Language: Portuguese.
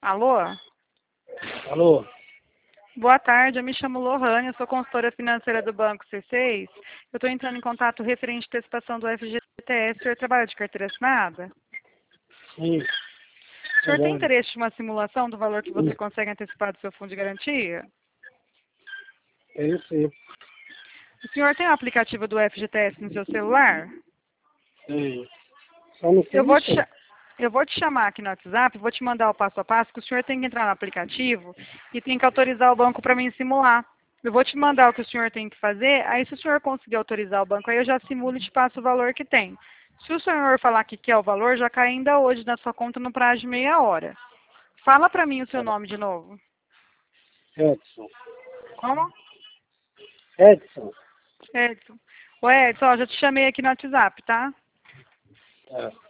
Alô? Alô? Boa tarde, eu me chamo Lohane, eu sou consultora financeira do Banco C6. Eu estou entrando em contato referente à antecipação do FGTS. O senhor trabalha de carteira assinada? Sim, O senhor tem trabalho. interesse em uma simulação do valor que você consegue antecipar do seu fundo de garantia? É isso aí. O senhor tem o aplicativo do FGTS no seu celular? Tem. Só não sei Eu vou te, mexer. cha- eu vou te chamar aqui no WhatsApp, vou te mandar o passo a passo, que o senhor tem que entrar no aplicativo e tem que autorizar o banco para mim simular. Eu vou te mandar o que o senhor tem que fazer, aí se o senhor conseguir autorizar o banco, aí eu já simulo e te passo o valor que tem. Se o senhor falar que quer o valor, já cai ainda hoje na sua conta no prazo de meia hora. Fala para mim o seu nome de novo. Edson. Como? Edson. Edson. Ô Edson, ó, já te chamei aqui no WhatsApp, tá? É.